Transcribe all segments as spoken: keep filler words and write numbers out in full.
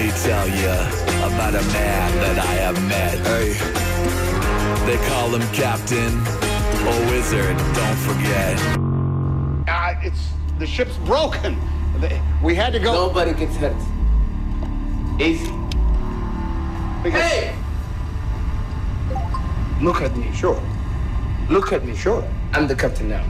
me tell you about a man that I have met. Hey. They call him Captain or Wizard, don't forget. Uh, it's the ship's broken. We had to go. Nobody gets hurt. Easy. Because... Hey! Look at me. Sure. Look at me. Sure. I'm the captain now.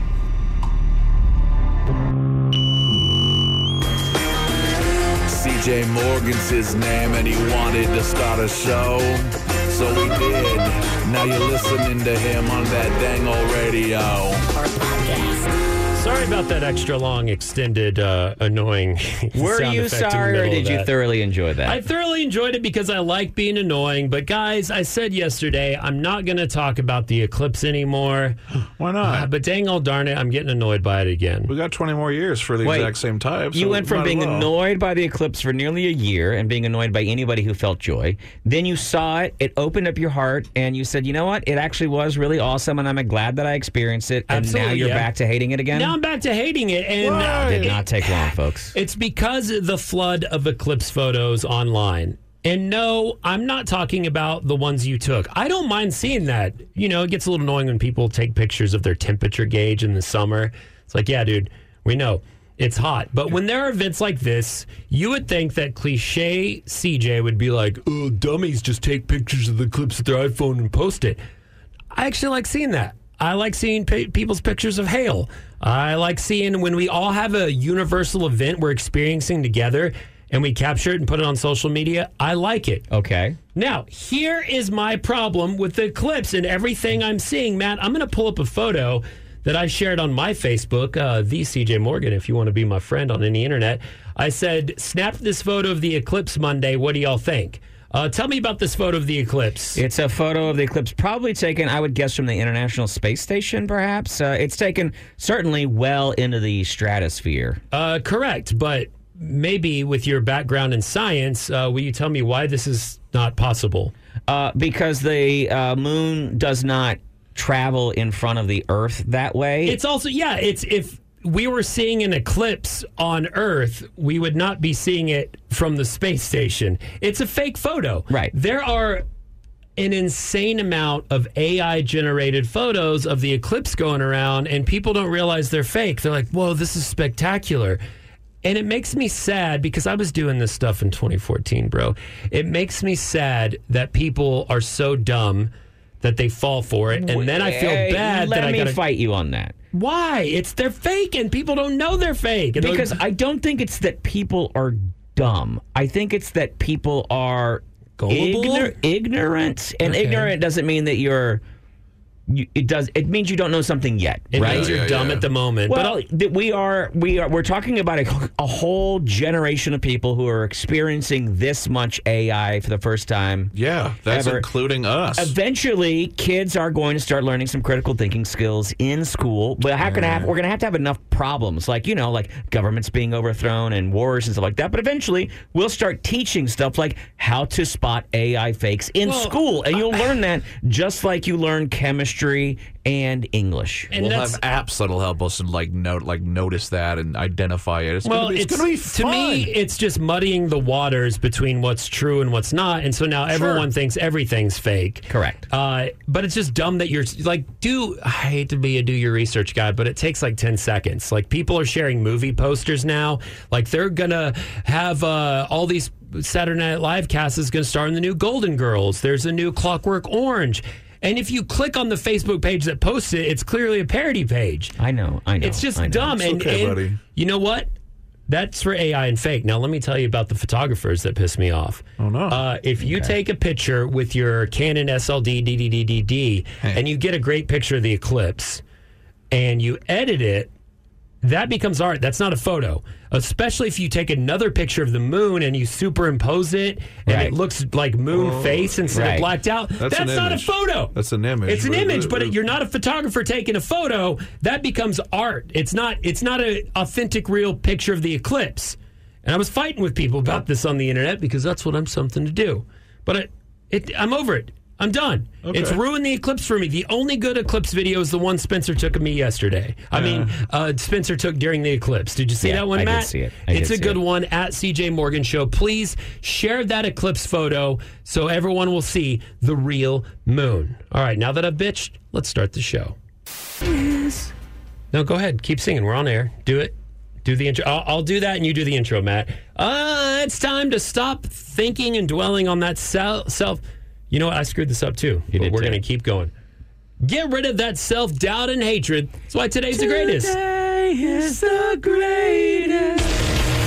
C J Morgan's his name and he wanted to start a show, so we did. Now you're listening to him on that dang old radio. Our podcast. Sorry about that extra long, extended, uh, annoying Were sound you effect in the sorry or middle did of you that. thoroughly enjoy that? I thoroughly enjoyed it because I like being annoying. But guys, I said yesterday, I'm not going to talk about the eclipse anymore. Why not? Uh, but dang old darn it, I'm getting annoyed by it again. We got twenty more years for the Wait, exact same type. You so went from might as being well. annoyed by the eclipse for nearly a year and being annoyed by anybody who felt joy. Then you saw it, it opened up your heart, and you said, you know what? It actually was really awesome, and I'm glad that I experienced it. And Absolutely, now you're yeah. back to hating it again? Now I'm back to hating it. And Why? Did not take long, folks. It's because of the flood of eclipse photos online. And no, I'm not talking about the ones you took. I don't mind seeing that. You know, it gets a little annoying when people take pictures of their temperature gauge in the summer. It's like, yeah, dude, we know it's hot. But when there are events like this, you would think that cliche C J would be like, oh, dummies just take pictures of the eclipse with their iPhone and post it. I actually like seeing that. I like seeing pe- people's pictures of hail. I like seeing when we all have a universal event we're experiencing together and we capture it and put it on social media. I like it. Okay. Now, here is my problem with the eclipse and everything I'm seeing. Matt, I'm going to pull up a photo that I shared on my Facebook, uh, the C J Morgan, if you want to be my friend on any internet. I said, snap this photo of the eclipse Monday. What do y'all think? Uh, tell me about this photo of the eclipse. It's a photo of the eclipse, probably taken, I would guess, from the International Space Station, perhaps. Uh, it's taken certainly well into the stratosphere. Uh, correct, but maybe with your background in science, uh, will you tell me why this is not possible? Uh, because the uh, moon does not travel in front of the Earth that way. It's also, yeah, it's if we were seeing an eclipse on Earth, we would not be seeing it from the space station. It's a fake photo. Right. There are an insane amount of A I-generated photos of the eclipse going around, and people don't realize they're fake. They're like, whoa, this is spectacular. And it makes me sad because I was doing this stuff in twenty fourteen, bro. It makes me sad that people are so dumb that they fall for it, and then I feel Hey, bad let that I me gotta fight you on that. Why? It's they're fake, and people don't know they're fake. And Because they're- I don't think it's that people are dumb. I think it's that people are Gullible? ignor- ignorant, and Okay. ignorant doesn't mean that you're. You, it does. It means you don't know something yet, it right? means you're Yeah, dumb yeah. at the moment. Well, but I'll, th- we are we are we're talking about a, a whole generation of people who are experiencing this much A I for the first time. Yeah, that's Ever. including us. Eventually, kids are going to start learning some critical thinking skills in school. But how can I have, we're going to have to have enough problems, like, you know, like governments being overthrown and wars and stuff like that. But eventually, we'll start teaching stuff like how to spot A I fakes in Well, school. And you'll learn that just like you learn chemistry and English. and we'll that's have apps that'll help us and like note, like notice that and identify it. It's well, gonna be, it's, it's, gonna be to fun. me, it's just muddying the waters between what's true and what's not, and so now everyone thinks everything's fake. Correct. Uh, but it's just dumb that you're like, do I hate to be a do your research guy, but it takes like ten seconds. Like people are sharing movie posters now. Like they're gonna have uh, all these Saturday Night Live casts is gonna star in the new Golden Girls. There's a new Clockwork Orange. And if you click on the Facebook page that posts it, it's clearly a parody page. I know, I know. It's just I know. dumb. It's and, okay, and buddy. you know what? That's for A I and fake. Now, let me tell you about the photographers that piss me off. Oh, no. Uh, if you take a picture with your Canon S L D D D D D D and you get a great picture of the eclipse and you edit it, that becomes art. That's not a photo. Especially if you take another picture of the moon and you superimpose it and Right. it looks like moon face instead Right. of blacked out. That's That's, an not image. a photo. That's an image. It's an But- image, but but- you're not a photographer taking a photo. That becomes art. It's not. It's not an authentic, real picture of the eclipse. And I was fighting with people about this on the internet because that's what I'm something to do. But it, it, I'm over it. I'm done. Okay. It's ruined the eclipse for me. The only good eclipse video is the one Spencer took of me yesterday. I mean, uh, Spencer took during the eclipse. Did you see Yeah, that one, I did Matt? see it. I It's did a see good it. one at C J Morgan Show. Please share that eclipse photo so everyone will see the real moon. All right, now that I've bitched, let's start the show. No, go ahead. Keep singing. We're on air. Do it. Do the intro. I'll, I'll do that, and you do the intro, Matt. Uh, it's time to stop thinking and dwelling on that self. self you know what? I screwed this up too. You but did we're too. going to keep going. Get rid of that self-doubt and hatred. That's why today's the greatest. Today is the greatest.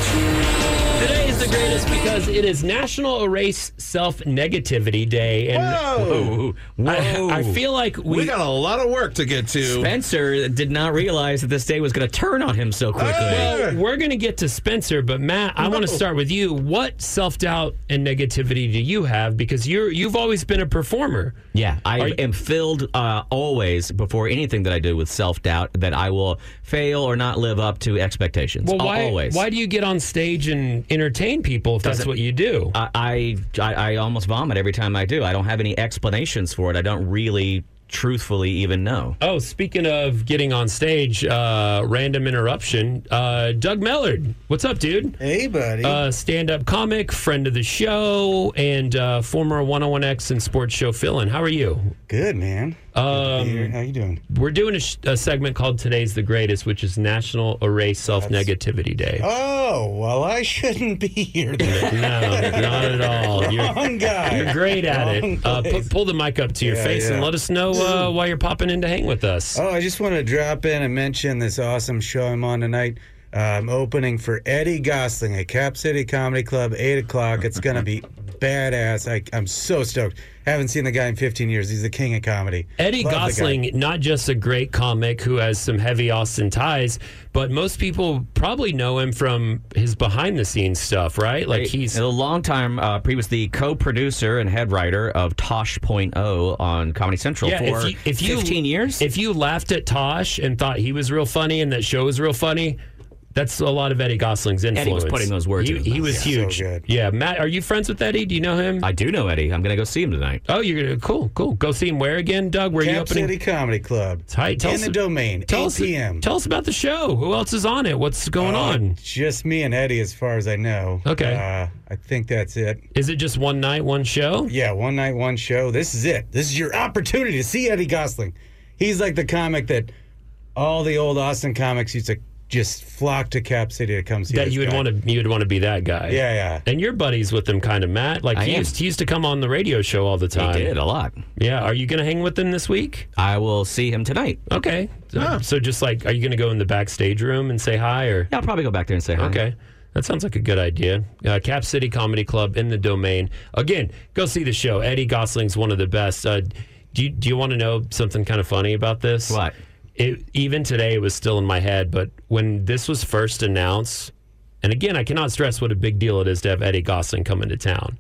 Today is the greatest because it is National Erase Self-Negativity Day. And Whoa. Whoa. I, I feel like we... We got a lot of work to get to. Spencer did not realize that this day was going to turn on him so quickly. Well, we're going to get to Spencer, but Matt, I want to start with you. What self-doubt and negativity do you have? Because you're, you've always been a performer. Yeah, I Are you- am filled uh, always before anything that I do with self-doubt that I will fail or not live up to expectations. Well, why, always. why do you get on stage and entertain people if that's Doesn't- what you do? I, I I I almost vomit every time I do. I don't have any explanations for it. I don't really truthfully even know. Oh, speaking of getting on stage, uh, random interruption. Uh, Doug Mellard, what's up, dude? Hey, buddy. Uh, stand-up comic, friend of the show, and uh, former one oh one X and sports show fill-in. How are you? Good, man. Good to be here. How you doing? We're doing a, sh- a segment called Today's the Greatest, which is National Erase Self-Negativity Day. Oh, well, I shouldn't be here then. No, not at all. You're, Wrong guy. you're great at Wrong it. Uh, pu- place. pull the mic up to your Yeah, face and yeah. let us know uh, why you're popping in to hang with us. Oh, I just want to drop in and mention this awesome show I'm on tonight. Uh, I'm opening for Eddie Gosling at Cap City Comedy Club, eight o'clock. It's going to be badass. I, I'm so stoked. Haven't seen the guy in fifteen years. He's the king of comedy. Eddie Love the guy. Gosling, not just a great comic who has some heavy Austin ties, but most people probably know him from his behind-the-scenes stuff, right? Like he's a long time. Uh, he was the co-producer and head writer of Tosh point oh on Comedy Central yeah. for If you, if you fifteen years. if you laughed at Tosh and thought he was real funny and that show was real funny, that's a lot of Eddie Gosling's influence. Eddie was putting those words He, in his he mouth. was Yeah, so huge. good. Yeah, Matt, are you friends with Eddie? Do you know him? I do know Eddie. I'm going to go see him tonight. oh, you're gonna cool, cool. Go see him where again, Doug? Where are you Cap opening? City Comedy Club. Tight. Tell in us- the Domain, Tell eight us, p.m. tell us about the show. Who else is on it? What's going Uh, on? Just me and Eddie, as far as I know. Okay. Uh, I think that's it. Is it just one night, one show? Yeah, one night, one show. This is it. This is your opportunity to see Eddie Gosling. He's like the comic that all the old Austin comics used to just flock to Cap City to come see. That this you would guy. want to you would want to be that guy. Yeah, yeah. And you're buddies with him, kind of, Matt. Like I he am. used, he used to come on the radio show all the He time. did a lot. Yeah. Are you going to hang with him this week? I will see him tonight. Okay. So, so just like, are you going to go in the backstage room and say hi, or? Yeah, I'll probably go back there and say hi. Okay. That sounds like a good idea. Uh, Cap City Comedy Club in the Domain. Again, go see the show. Eddie Gosling's one of the best. Uh, do you, do you want to know something kind of funny about this? What? It, even today, it was still in my head, but when this was first announced, and again, I cannot stress what a big deal it is to have Eddie Gosling come into town.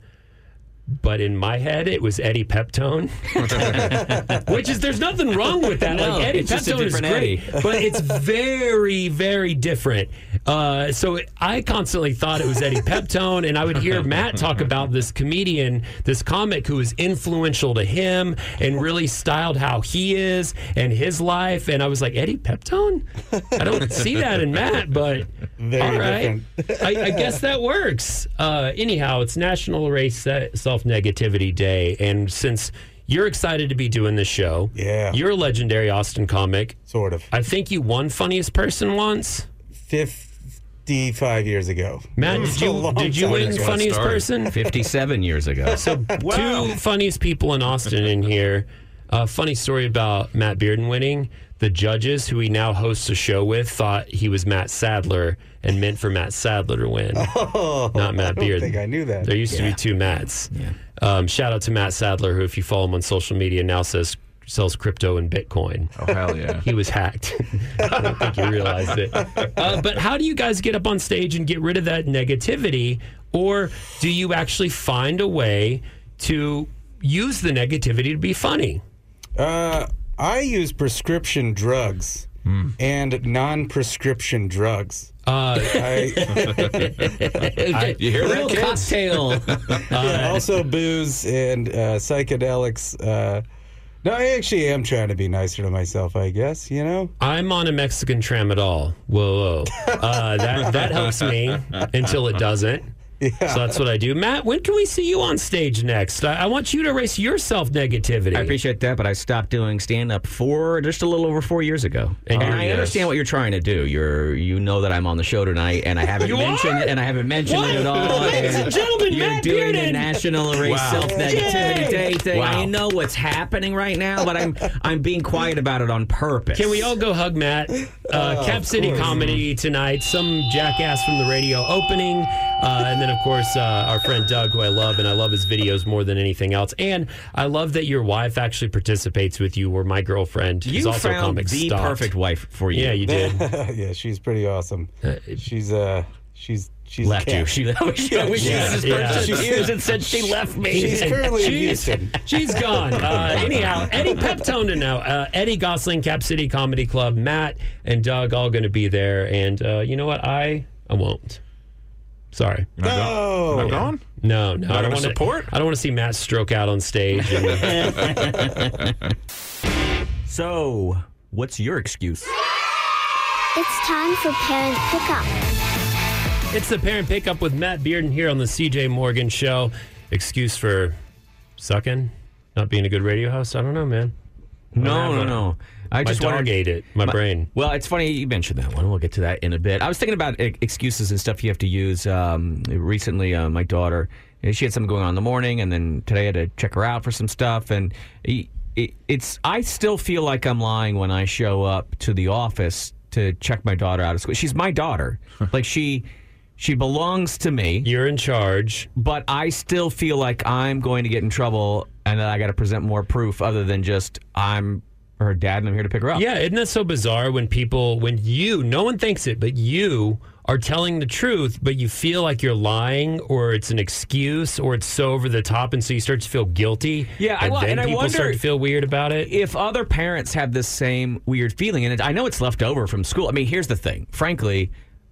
But in my head, it was Eddie Peptone, which is there's nothing wrong with that. No, like Eddie it's just a Peptone is different great, Eddie. but it's very, very different. Uh, so I constantly thought it was Eddie Peptone, and I would hear Matt talk about this comedian, this comic who was influential to him and really styled how he is and his life. And I was like, Eddie Peptone? I don't see that in Matt, but Very all right. different. I, I guess that works. Uh, anyhow, it's National Erase Self-Negativity Day, and since you're excited to be doing this show, Yeah. you're a legendary Austin comic. Sort of. I think you won Funniest Person once. fifty-five years ago. Matt, did It's a you long did you time win ago. Funniest started. Person? fifty-seven years ago. So two funniest people in Austin in here. Uh, funny story about Matt Bearden winning. The judges, who he now hosts a show with, thought he was Matt Sadler and meant for Matt Sadler to win, Oh, not Matt I don't Bearden. think I knew that. There used to be two Matts. Um, shout out to Matt Sadler, who, if you follow him on social media, now says sells crypto and Bitcoin. Oh, hell yeah. He was hacked. I don't think you realized it. Uh, but how do you guys get up on stage and get rid of that negativity? Or do you actually find a way to use the negativity to be funny? Uh, I use prescription drugs and non-prescription drugs. Uh, I, You hear that, Real kids? cocktail. yeah, also booze and uh, psychedelics. Uh, no, I actually am trying to be nicer to myself, I guess, you know? I'm on a Mexican tramadol. Whoa, whoa. Uh, that, that helps me until it doesn't. Yeah. So that's what I do. Matt, when can we see you on stage next? I, I want you to erase your self-negativity. I appreciate that, but I stopped doing stand-up four, just a little over four years ago. And Oh, I yes. understand what you're trying to do. You're, you know that I'm on the show tonight, and I haven't You mentioned are? and I haven't mentioned What? it at all. Ladies and gentlemen, you're Matt doing the Bearden. National Erase Wow. Self-Negativity Yay. Day thing. Wow. I know what's happening right now, but I'm I'm being quiet about it on purpose. Can we all go hug Matt? Uh, Cap City Comedy tonight. Some jackass from the radio opening. Uh, and then, of course, uh, our friend Doug, who I love, and I love his videos more than anything else. And I love that your wife actually participates with you, where my girlfriend is You also a found comic. the stopped. perfect wife for you. Yeah, you did. Yeah, she's pretty awesome. She's, uh, she's, she's left cat. you. She, she, she was Yeah, this yeah. person She's- years and said she left me. She's currently in She's- Houston. She's gone. Uh, anyhow, Eddie Peptone to now. Uh, Eddie Gosling, Cap City Comedy Club. Matt and Doug all going to be there. And uh, you know what? I I won't. Sorry. Not No. going? Not going? No, no. I don't gonna want to support? I don't want to see Matt stroke out on stage. And, So, what's your excuse? It's time for parent pickup. it's the Parent Pickup with Matt Bearden here on the C J Morgan Show. Excuse for sucking, not being a good radio host. I don't know, man. No, no, Whatever. no. I My just dog wondered- ate it. My, My- brain. Well, it's funny you mentioned that one. We'll get to that in a bit. I was thinking about e- excuses and stuff you have to use. Um, recently, uh, my daughter, you know, she had something going on in the morning, and then today I had to check her out for some stuff. And it, it, it's I still feel like I'm lying when I show up to the office to check my daughter out of school. She's my daughter. Like she, she belongs to me. You're in charge. But I still feel like I'm going to get in trouble, and that I got to present more proof other than just I'm her dad and I'm here to pick her up. Yeah, isn't that so bizarre when people, when you, no one thinks it, but you are telling the truth, but you feel like you're lying, or it's an excuse, or it's so over the top, and so you start to feel guilty. Yeah, I- and then and I people wonder start to feel weird about it. If other parents have this same weird feeling, and it, I know it's left over from school. I mean, here's the thing. Frankly,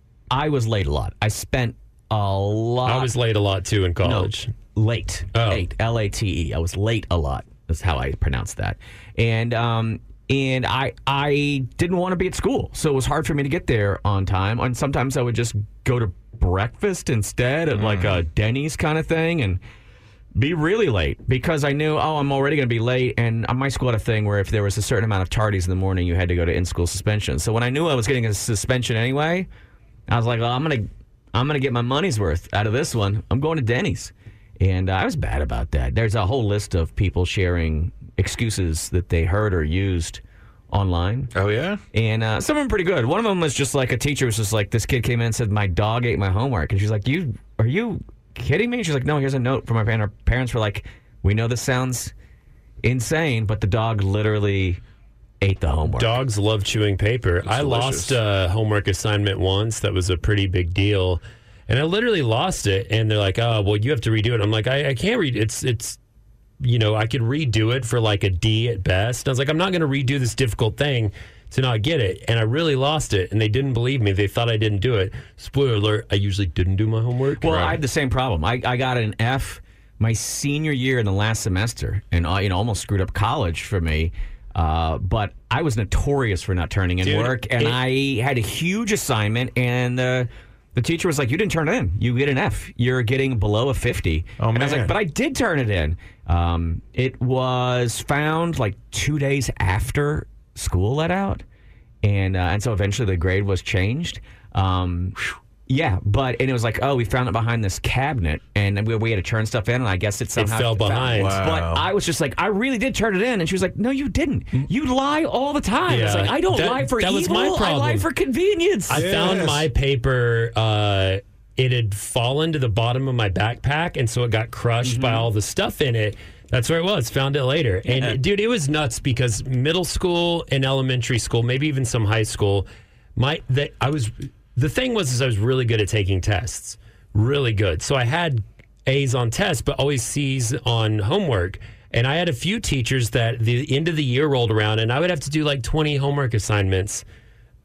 I was late a lot. I spent a lot. I was late a lot too in college. No, late. Oh. Late. L A T E. I was late a lot. That's how I pronounce that. And um, and I I didn't want to be at school, so it was hard for me to get there on time. And sometimes I would just go to breakfast instead at like a Denny's kind of thing, and be really late because I knew, oh, I'm already going to be late. And my school had a thing where if there was a certain amount of tardies in the morning, you had to go to in-school suspension. So when I knew I was getting a suspension anyway, I was like, well, I'm gonna I'm gonna get my money's worth out of this one. I'm going to Denny's. And uh, I was bad about that. There's a whole list of people sharing excuses that they heard or used online. Oh, yeah? And uh, some of them pretty good. One of them was just like a teacher was just like, this kid came in and said, my dog ate my homework. And she's like, you are you kidding me? She's like, no, here's a note from my parents. Our parents were like, we know this sounds insane, but the dog literally ate the homework. Dogs love chewing paper. I delicious. lost a homework assignment once that was a pretty big deal. And I literally lost it. And they're like, oh, well, you have to redo it. I'm like, I, I can't read it. It's, it's, you know, I could redo it for like a D at best. And I was like, I'm not going to redo this difficult thing to not get it. And I really lost it. And they didn't believe me. They thought I didn't do it. Spoiler alert, I usually didn't do my homework. Well, I had the same problem. I, I got an F my senior year in the last semester, and uh, you know, almost screwed up college for me. Uh, but I was notorious for not turning in Dude, work, and it- I had a huge assignment, and uh, the teacher was like, "You didn't turn it in. You get an F. You're getting below a fifty." Oh, and I was man. like, "But I did turn it in." Um, it was found like two days after school let out, and uh, and so eventually the grade was changed. Um, yeah, but and it was like, oh, we found it behind this cabinet, and we, we had to turn stuff in, and I guess it somehow fell behind. Wow. But I was just like, I really did turn it in, and she was like, no, you didn't. You lie all the time. I was Yeah. like, I don't That- lie for that evil. was my I lie problem. for convenience. I found my paper. Uh, it had fallen to the bottom of my backpack, and so it got crushed by all the stuff in it. That's where it was. Found it later. And, dude, it was nuts because middle school and elementary school, maybe even some high school, my that I was. The thing was, is I was really good at taking tests. Really good. So I had A's on tests, but always C's on homework. And I had a few teachers that the end of the year rolled around, and I would have to do like twenty homework assignments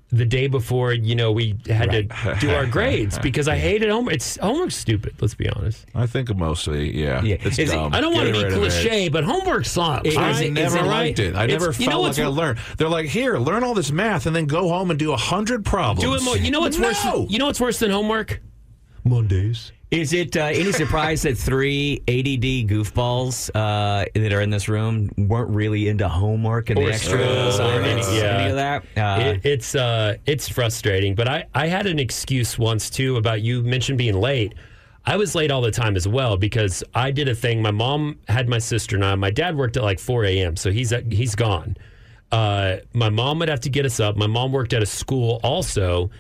the day before, you know, we had right. to do our grades because I hated homework. It's homework's stupid. Let's be honest. I think mostly, yeah. yeah. It's is dumb. It, I don't want to be cliche, it. but homework sucks. I right? never it liked right? it. I it's, never felt you know like I learned. They're like, here, learn all this math and then go home and do a hundred problems. Do it more. You know what's no. worse? You know what's worse than homework? Mondays. Is it uh, any surprise that three A D D goofballs uh, that are in this room weren't really into homework and or the extra uh, assignments? Any, yeah. Any of that? Uh, it, it's uh, it's frustrating. But I, I had an excuse once, too, about you mentioned being late. I was late all the time as well because I did a thing. My mom had my sister and I. My dad worked at like four a.m., so he's he's gone. Uh, my mom would have to get us up. My mom worked at a school also.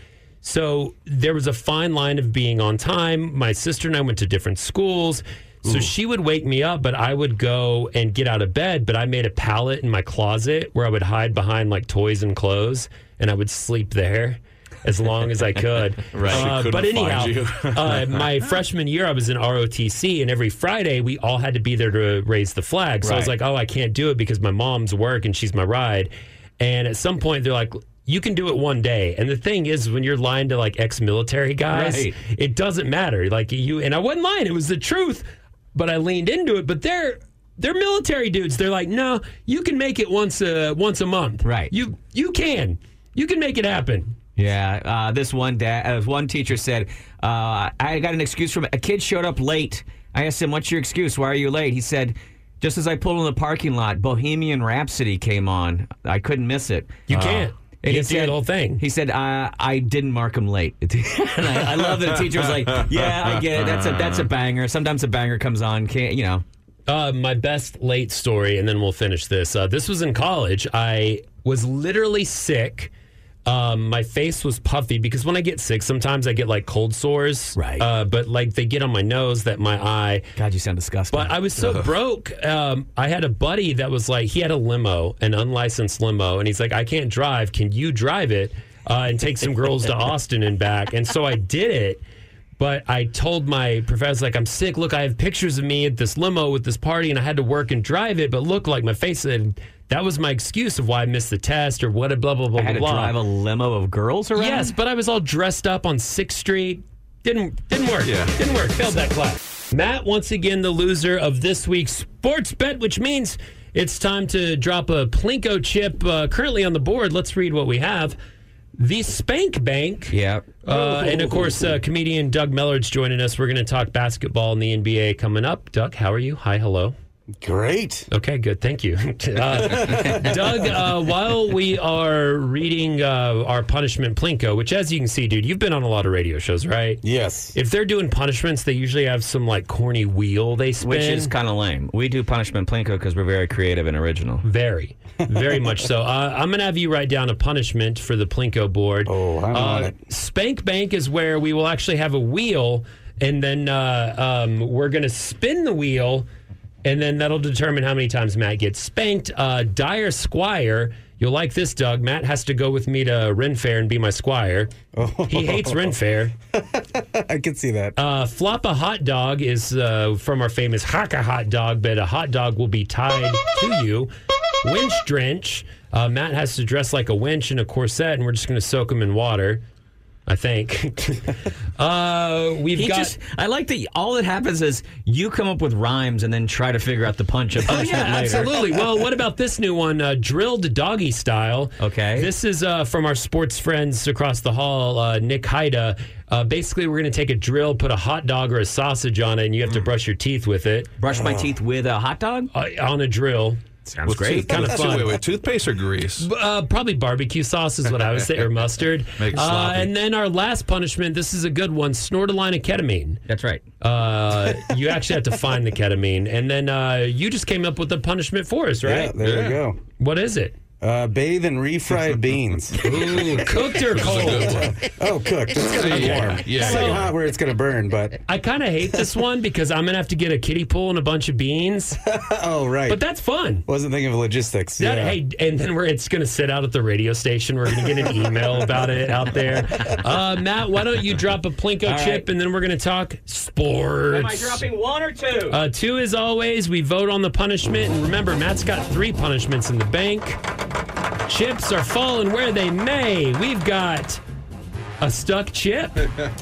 So there was a fine line of being on time. My sister and I went to different schools. So Ooh. She would wake me up, but I would go and get out of bed. But I made a pallet in my closet where I would hide behind like toys and clothes, and I would sleep there as long as I could. Right. Uh, but anyhow, uh, my freshman year, I was in R O T C, and every Friday we all had to be there to raise the flag. So right. I was like, oh, I can't do it because my mom's work and she's my ride. And at some point, they're like, you can do it one day. And the thing is, when you're lying to like ex-military guys, right. it doesn't matter. Like you, and I wasn't lying. It was the truth, but I leaned into it. But they're they're military dudes. They're like, no, you can make it once a once a month. Right. You you can. You can make it happen. Yeah. Uh, this one dad, uh, one teacher said, uh, I got an excuse from a kid showed up late. I asked him, what's your excuse? Why are you late? He said, just as I pulled in the parking lot, Bohemian Rhapsody came on. I couldn't miss it. You uh, can't. And you he said the whole thing. He said, uh, "I didn't mark him late." and I, I love that the teacher was like, "Yeah, I get it. That's a that's a banger. Sometimes a banger comes on. Can't you know?" Uh, my best late story, and then we'll finish this. Uh, this was in college. I was literally sick. Um, my face was puffy because when I get sick, sometimes I get like cold sores. Right. Uh, but like they get on my nose, that my eye. God, you sound disgusting. But I was so broke. Um, I had a buddy that was like, he had a limo, an unlicensed limo, and he's like, I can't drive. Can you drive it uh, and take some girls to Austin and back? And so I did it. But I told my professor, like, I'm sick. Look, I have pictures of me at this limo with this party, and I had to work and drive it. But look, like my face said. That was my excuse of why I missed the test or what, blah, blah, blah, I had blah, to blah. drive a limo of girls around? Yes, but I was all dressed up on sixth Street. Didn't didn't work. Yeah. Didn't work. Failed that class. Matt, once again, the loser of this week's sports bet, which means it's time to drop a Plinko chip uh, currently on the board. Let's read what we have. The Spank Bank. Yeah. Uh, and, of course, uh, comedian Doug Mellard's joining us. We're going to talk basketball in the N B A coming up. Doug, how are you? Hi, hello. Great. Okay, good. Thank you. Uh, Doug, uh, while we are reading uh, our punishment Plinko, which as you can see, dude, you've been on a lot of radio shows, right? Yes. If they're doing punishments, they usually have some like corny wheel they spin. Which is kind of lame. We do punishment Plinko because we're very creative and original. Very, very much so. Uh, I'm going to have you write down a punishment for the Plinko board. Oh, I'm uh, on it. Spank Bank is where we will actually have a wheel, and then uh, um, we're going to spin the wheel. And then that'll determine how many times Matt gets spanked. Uh, Dire Squire, you'll like this, Doug. Matt has to go with me to Ren Fair and be my squire. Oh. He hates Ren Fair. I can see that. Uh, Flop a Hot Dog is uh, from our famous Haka Hot Dog, but a hot dog will be tied to you. Winch Drench, uh, Matt has to dress like a winch in a corset, and we're just going to soak him in water. I think. uh, we've he got. Just, I like that all that happens is you come up with rhymes and then try to figure out the punch of Oh, punishment yeah, later. absolutely. Well, what about this new one, uh, Drilled Doggy Style? Okay. This is uh, from our sports friends across the hall, uh, Nick Haida. Uh, basically, we're going to take a drill, put a hot dog or a sausage on it, and you have to brush your teeth with it. Brush my teeth with a hot dog? Uh, on a drill. Sounds with great. Tooth, Kind of fun. Wait, wait, toothpaste or grease? Uh, probably barbecue sauce is what I would say, or mustard. Make it uh, sloppy. and then our last punishment, this is a good one, snort a line of ketamine. That's right. Uh, you actually have to find the ketamine. And then uh, you just came up with the punishment for us, right? Yeah, there Yeah. we go. What is it? Uh, bathe in refried beans. Ooh, cooked or cold? Oh, cooked. It's going to be Yeah, warm. yeah, It's like yeah. hot where it's going to burn, but... I kind of hate this one because I'm going to have to get a kiddie pool and a bunch of beans. Oh, right. But that's fun. Wasn't thinking of logistics. That- Yeah. Hey, and then we're, it's going to sit out at the radio station. We're going to get an email about it out there. Uh, Matt, why don't you drop a Plinko All chip right. and then we're going to talk sports. Am I dropping one or two? Uh, two, as always, we vote on the punishment. And remember, Matt's got three punishments in the bank. Chips are falling where they may. We've got a stuck chip.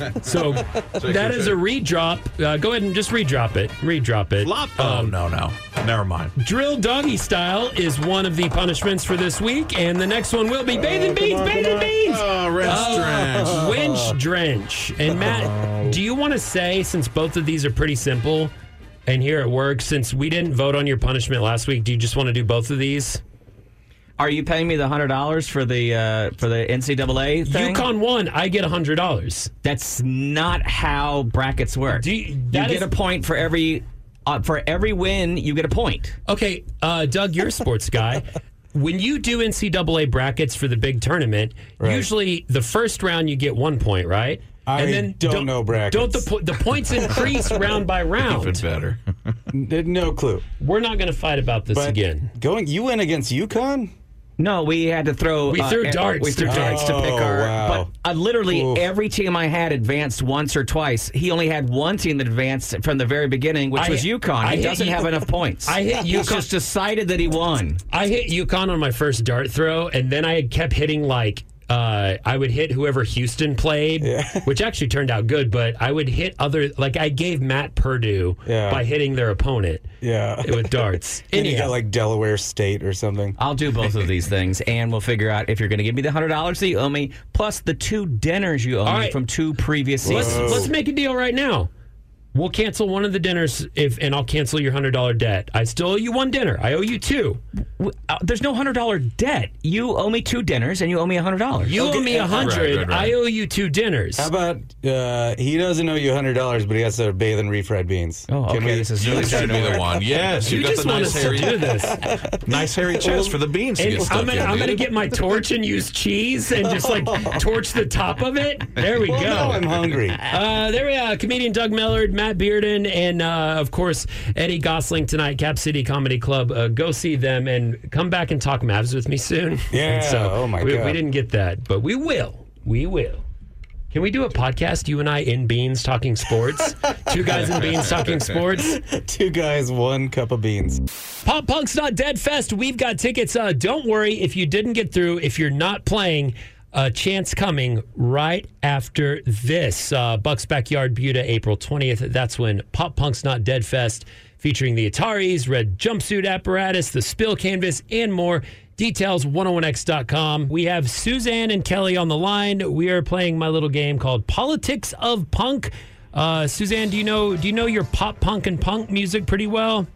So that is a redrop. Uh, go ahead and just redrop it. Redrop it. Flop. Oh, Um, no, no. Never mind. Drill doggy style is one of the punishments for this week, and the next one will be bathing beans, bathing beans. Oh, rinse drench. Uh, winch drench. And Matt, do you want to say, since both of these are pretty simple, and here at work, since we didn't vote on your punishment last week, do you just want to do both of these? Are you paying me the hundred dollars for the uh, for the N C double A thing? UConn won. I get a hundred dollars. That's not how brackets work. Do you, you that get is- a point for every uh, for every win. You get a point. Okay, uh, Doug, you're a sports guy. When you do N C double A brackets for the big tournament, Right. usually the first round you get one point, right? I don't know brackets. Don't the po- the points increase round by Even round? better. No clue. We're not going to fight about this But again. going, you went against UConn? No, we had to throw. We threw uh, darts. We threw Oh, darts to pick our. wow. But uh, literally Oof. every team I had advanced once or twice. He only had one team that advanced from the very beginning, which I- was UConn. I He hit doesn't U- have enough points. I hit He UConn. just decided that he won. I hit UConn on my first dart throw, and then I kept hitting like uh, I would hit whoever Houston played, which actually turned out good. But I would hit other like I gave Matt Purdue Yeah. by hitting their opponent Yeah. with darts. And you Anyhow. got like Delaware State or something. I'll do both of these things, and we'll figure out if you're going to give me the hundred dollars that you owe me, plus the two dinners you owe All me right. from two previous Let's seasons. let's make a deal right now. We'll cancel one of the dinners if, and I'll cancel your hundred dollar debt. I still owe you one dinner. I owe you two. W- uh, There's no hundred dollar debt. You owe me two dinners, and you owe me a hundred dollars. You owe me a hundred. Right, right, right. I owe you two dinners. How about uh, he doesn't owe you one hundred dollars, but he has to bathe in refried beans? Oh, Can okay. we- This is You really should starting be to the work. one. Yes, you you got just the want nice us hairy, to do this. nice hairy chest for the beans to And get stuck I'm gonna, in. I'm gonna dude. get my torch and use cheese and just like torch the top of it. There we Well, now I'm go. hungry. Uh, there we are. Comedian Doug Millard, Matt Bearden, and uh, of course Eddie Gosling tonight. Cap City Comedy Club. Uh, go see them and come back and talk Mavs with me soon. Yeah, And so oh my we, God. we didn't get that, but we will. We will. Can we do a podcast, you and I, in beans talking sports? Two guys in beans talking sports. Two guys, one cup of beans. Pop Punk's Not Dead Fest. We've got tickets. Uh, don't worry if you didn't get through. If you're not playing, a chance coming right after this. Uh, Buck's Backyard Buda, April twentieth. That's when Pop Punk's Not Dead Fest, featuring the Ataris, red jumpsuit apparatus, the spill canvas, and more. Details, one oh one x dot com. We have Suzanne and Kelly on the line. We are playing my little game called Politics of Punk. Uh, Suzanne, do you know do you know your pop punk and punk music pretty well?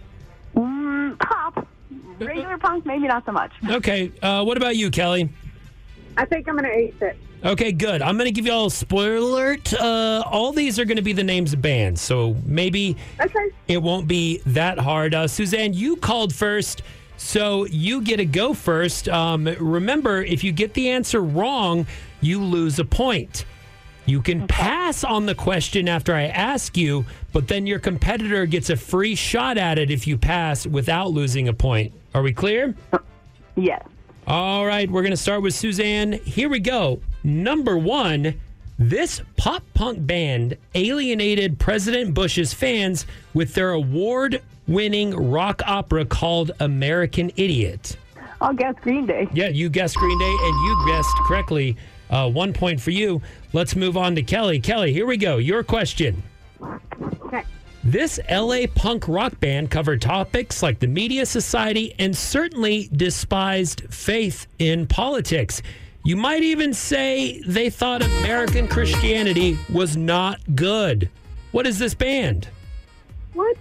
Mm, pop. Regular punk, maybe not so much. Okay. Uh, what about you, Kelly? I think I'm going to ace it. Okay, good. I'm going to give you all a spoiler alert. Uh, all these are going to be the names of bands, so maybe Okay. it won't be that hard. Uh, Suzanne, you called first, so you get to go first. Um, remember, if you get the answer wrong, you lose a point. You can pass on the question after I ask you, but then your competitor gets a free shot at it if you pass without losing a point. Are we clear? Yes. All right, we're going to start with Suzanne. Here we go. Number one, this pop punk band alienated President Bush's fans with their award-winning rock opera called American Idiot. I'll guess Green Day. Yeah, you guessed Green Day, and you guessed correctly. Uh, one point for you. Let's move on to Kelly. Kelly, here we go. Your question. Okay. This L A punk rock band covered topics like the media, society, and certainly despised faith in politics. You might even say they thought American Christianity was not good. What is this band? What?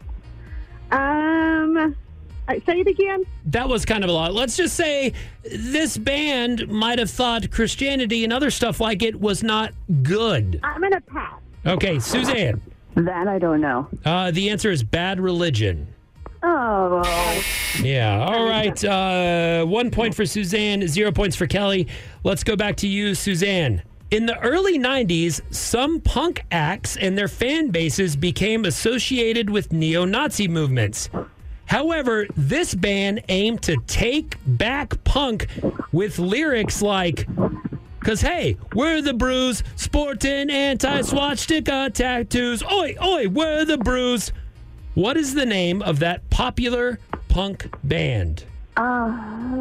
Um, all right, say it again. That was kind of a lot. Let's just say this band might have thought Christianity and other stuff like it was not good. I'm going to pass. Okay, Suzanne. That I don't know. Uh, the answer is Bad Religion. Oh, Yeah. All right. Uh, one point for Suzanne, zero points for Kelly. Let's go back to you, Suzanne. In the early nineties, some punk acts and their fan bases became associated with neo-Nazi movements. However, this band aimed to take back punk with lyrics like, "Cause hey, we're the Brews, sporting anti-swastika tattoos. Oi, oi, we're the Brews." What is the name of that popular punk band? uh,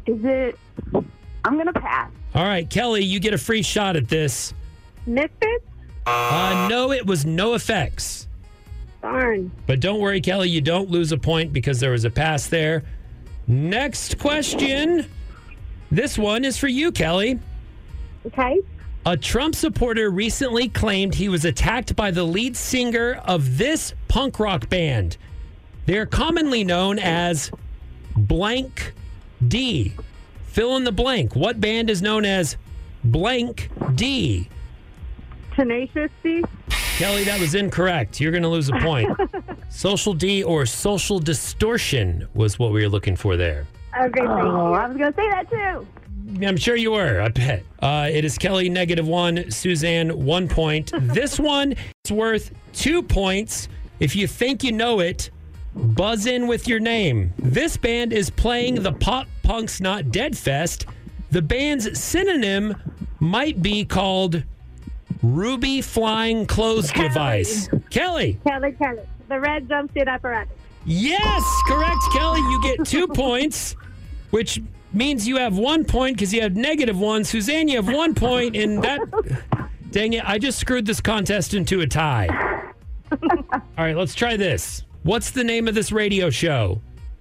Is it? I'm gonna pass. All right, Kelly, you get a free shot at this. Misfits? Uh, no, it was NoFX. Darn. But don't worry, Kelly, you don't lose a point because there was a pass there. Next question. This one is for you, Kelly. Okay. A Trump supporter recently claimed he was attacked by the lead singer of this punk rock band. They're commonly known as Blank D. Fill in the blank. What band is known as Blank D? Tenacious D? Kelly, that was incorrect. You're going to lose a point. Social D or Social Distortion was what we were looking for there. Okay, thank oh, you. I was going to say that too. I'm sure you were, I bet. Uh, it is Kelly, negative one. Suzanne, one point. This one is worth two points. If you think you know it, buzz in with your name. This band is playing the Pop Punk's Not Dead Fest. The band's synonym might be called Ruby Flying Clothes Kelly. Device. Kelly. Kelly, Kelly. The red jumpsuit apparatus. Yes, correct, Kelly. You get two points, which means you have one point because you have negative one. Suzanne, you have one point, and that, dang it, I just screwed this contest into a tie. All right, let's try this. What's the name of this radio show?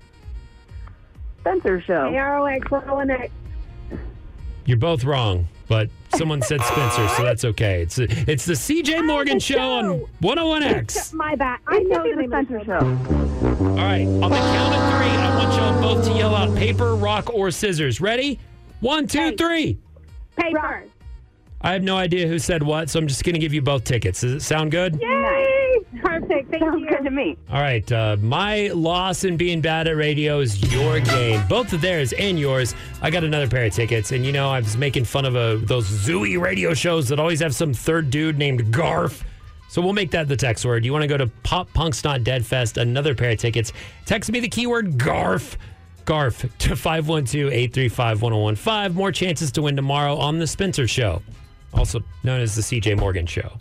Spencer Show. A R O X, one oh one X. You're both wrong, but someone said Spencer, so that's okay. It's it's the C J Morgan show, show on one oh one X. My bad. I know the Spencer Show. All right, on the count of three, I want y'all both to yell out paper, rock, or scissors. Ready? One, two, Paper. three. Paper. I have no idea who said what, so I'm just going to give you both tickets. Does it sound good? Yay! Perfect. Thank Sounds you. Good to me. All right. Uh, my loss in being bad at radio is your game. Both of theirs and yours. I got another pair of tickets. And, you know, I was making fun of a, those zooey radio shows that always have some third dude named Garf. So we'll make that the text word. You want to go to Pop Punk's Not Dead Fest, another pair of tickets. Text me the keyword Garf. Garf to five one two, eight three five, one oh one five. More chances to win tomorrow on The Spencer Show, also known as the C J Morgan Show.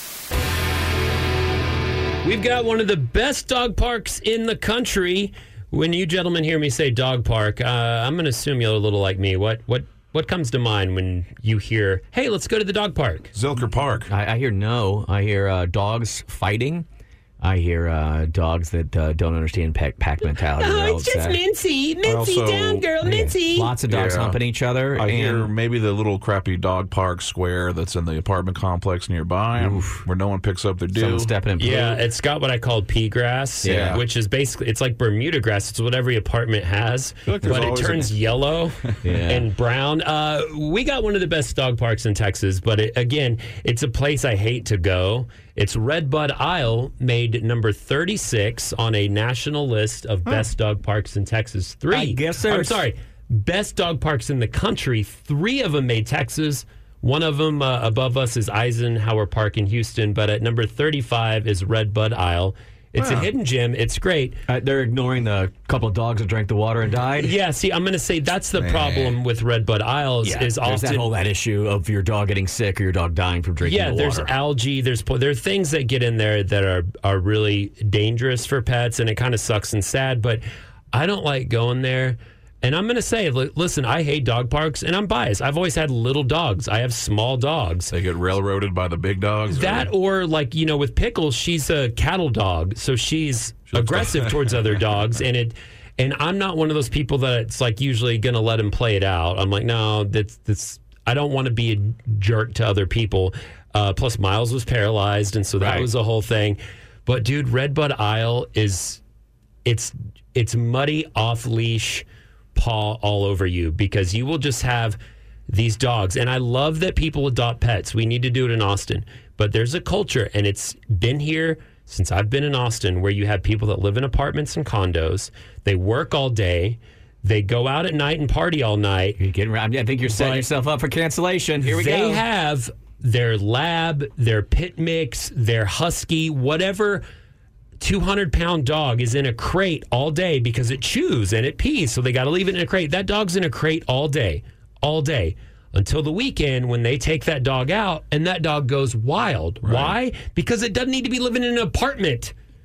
We've got one of the best dog parks in the country. When you gentlemen hear me say dog park, uh, I'm going to assume you're a little like me. What what what comes to mind when you hear, hey, let's go to the dog park? Zilker Park. I, I hear no. I hear uh, dogs fighting. I hear uh, dogs that uh, don't understand pack, pack mentality. Oh, it's just Mincy. Mincy Also- down, girl. Mincy. Lots of dogs Yeah. humping each other. I and hear maybe the little crappy dog park square that's in the apartment complex nearby where no one picks up their due. someone stepping in poop. Yeah, it's got what I call pea grass, Yeah. which is basically, it's like Bermuda grass. It's what every apartment has, like there's but it always a- turns yellow Yeah. and brown. Uh, we got one of the best dog parks in Texas, but it, again, it's a place I hate to go. It's Red Bud Isle, made number thirty-six on a national list of best dog parks in Texas. Three. I guess I'm there's- sorry, best dog parks in the country. Three of them made Texas. One of them uh, above us is Eisenhower Park in Houston, but at number thirty-five is Red Bud Isle. It's a hidden gem. It's great. Uh, they're ignoring the couple of dogs that drank the water and died. Yeah, see, I'm going to say that's the problem with Red Bud Isle is, Yeah, is there's often that whole that issue of your dog getting sick or your dog dying from drinking yeah, the there's water. algae. There's po- there are things that get in there that are are really dangerous for pets, and it kind of sucks and sad. But I don't like going there. And I'm going to say, li- listen, I hate dog parks, and I'm biased. I've always had little dogs. I have small dogs. They get railroaded by the big dogs. That or like, you know, with Pickles, she's a cattle dog, so she's aggressive towards other dogs, and it and I'm not one of those people that it's like usually going to let him play it out. I'm like, no, that's that's I don't want to be a jerk to other people. Uh, plus, Miles was paralyzed, and so that Right. was the whole thing. But dude, Red Bud Isle is it's it's muddy, off leash paw all over you because you will just have these dogs. And I love that people adopt pets. We need to do it in Austin. But there's a culture, and it's been here since I've been in Austin, where you have people that live in apartments and condos. They work all day. They go out at night and party all night. You're getting, I think you're setting But yourself up for cancellation. Here we they go. They have their lab, their pit mix, their husky, whatever two hundred pound dog is in a crate all day because it chews and it pees, so they got to leave it in a crate. That dog's in a crate all day, all day, until the weekend when they take that dog out, and that dog goes wild. Right. Why? Because it doesn't need to be living in an apartment.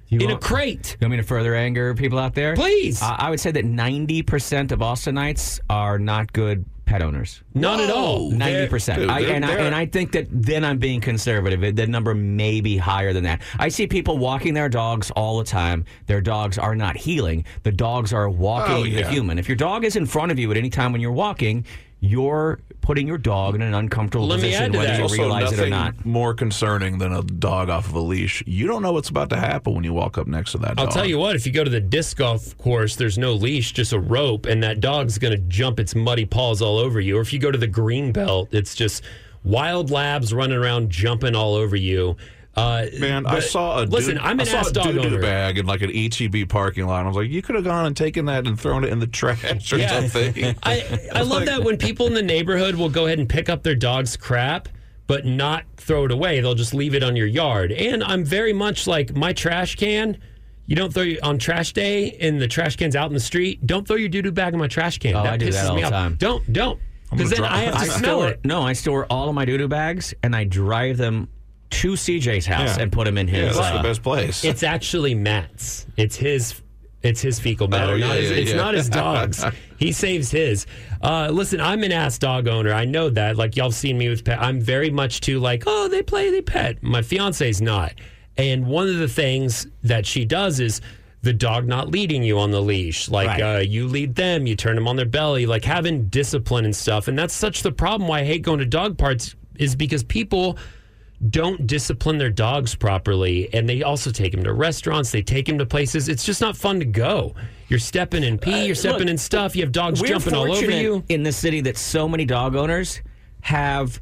You in want- a crate. You want me to further anger people out there? Please. Uh, I would say that ninety percent of Austinites are not good pet owners. Not at all. ninety percent. Dude, I, they're- and, I, they're- and I think that then I'm being conservative. The number may be higher than that. I see people walking their dogs all the time. Their dogs are not healing. The dogs are walking Oh, the yeah. human. If your dog is in front of you at any time when you're walking, you're putting your dog in an uncomfortable Let me position add to whether that. you Also, realize it or nothing not. more concerning than a dog off of a leash. You don't know what's about to happen when you walk up next to that dog. I'll tell you what, if you go to the disc golf course, there's no leash, just a rope, and that dog's going to jump its muddy paws all over you. Or if you go to the green belt, it's just wild labs running around jumping all over you. Uh, Man, I but saw a listen. dude, I'm I an saw ass a dog doo-doo owner. bag in like an H E B parking lot. I was like, you could have gone and taken that and thrown it in the trash or Yeah. something. I, I love that when people in the neighborhood will go ahead and pick up their dog's crap, but not throw it away. They'll just leave it on your yard. And I'm very much like my trash can. You don't throw your, on trash day and the trash can's out in the street. Don't throw your doo-doo bag in my trash can. Oh, that I do pisses that all me the off. time. Don't, don't. Because then gonna I have to drop- I smell store, it. No, I store all of my doo-doo bags and I drive them to C J's house Yeah. and put them in Yeah, his. that's uh, the best place. It's actually Matt's. It's his. It's his fecal matter. Oh, yeah, not his, yeah, it's yeah. not his dog's. He saves his. Uh, listen, I'm an ass dog owner. I know that. Like y'all seen me with pet. I'm very much too like, oh, they play, they pet. My fiance's not. And one of the things that she does is the dog not leading you on the leash. Like Right. uh, you lead them, you turn them on their belly, like having discipline and stuff. And that's such the problem why I hate going to dog parks is because people don't discipline their dogs properly, and they also take them to restaurants, they take them to places. It's just not fun to go. You're stepping in pee, you're stepping look, in stuff, you have dogs We're jumping all over fortunate you. in this city that so many dog owners have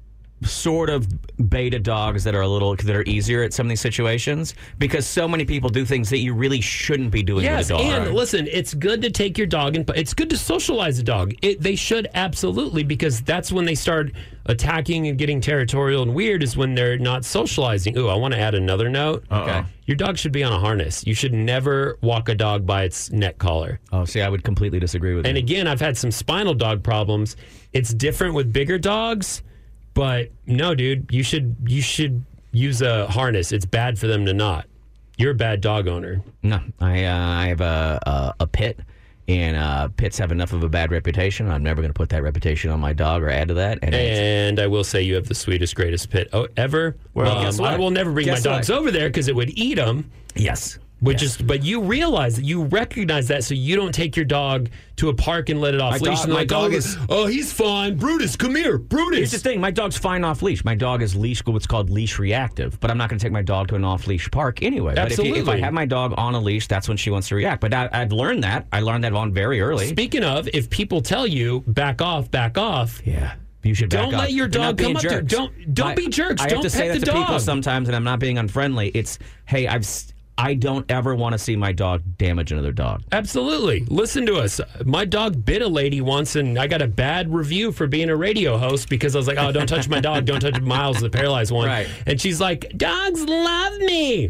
sort of beta dogs that are a little that are easier at some of these situations because so many people do things that you really shouldn't be doing Yes, with a dog. and listen, it's good to take your dog and it's good to socialize a dog. It, they should absolutely, because that's when they start attacking and getting territorial and weird is when they're not socializing. Ooh, I want to add another note. Okay. Your dog should be on a harness. You should never walk a dog by its neck collar. Oh, see, I would completely disagree with And you. again, I've had some spinal dog problems. It's different with bigger dogs, but no, dude, you should you should use a harness. It's bad for them to not. You're a bad dog owner. No, I uh, I have a a, a pit, and uh, pits have enough of a bad reputation. I'm never going to put that reputation on my dog or add to that. And it's- And I will say you have the sweetest, greatest pit oh, ever. Well, Um, guess I what? will never bring Guess my dogs what? over there because it would eat them. yes, Which Yes. is, but you realize that you recognize that, so you don't take your dog to a park and let it off My leash. dog- and my like, dog oh, is- oh, he's fine. Brutus, come here, Brutus. Here's the thing: my dog's fine off leash. My dog is leash, what's called leash reactive. But I'm not going to take my dog to an off leash park anyway. But if, you, if I Absolutely. have my dog on a leash, that's when she wants to react. But I, I've learned that. I learned that on very early. Speaking of, if people tell you back off, back off. Yeah. You should back Don't up. let your They're not dog come being up to- jerks. don't- don't I- be jerks. I Don't have to say pet that the to people dog. sometimes, and I'm not being unfriendly. It's, hey, I've s- I don't ever want to see my dog damage another dog. Absolutely. Listen to us. My dog bit a lady once, and I got a bad review for being a radio host because I was like, oh, don't touch my dog. Don't touch Miles, the paralyzed one. Right. And she's like, dogs love me.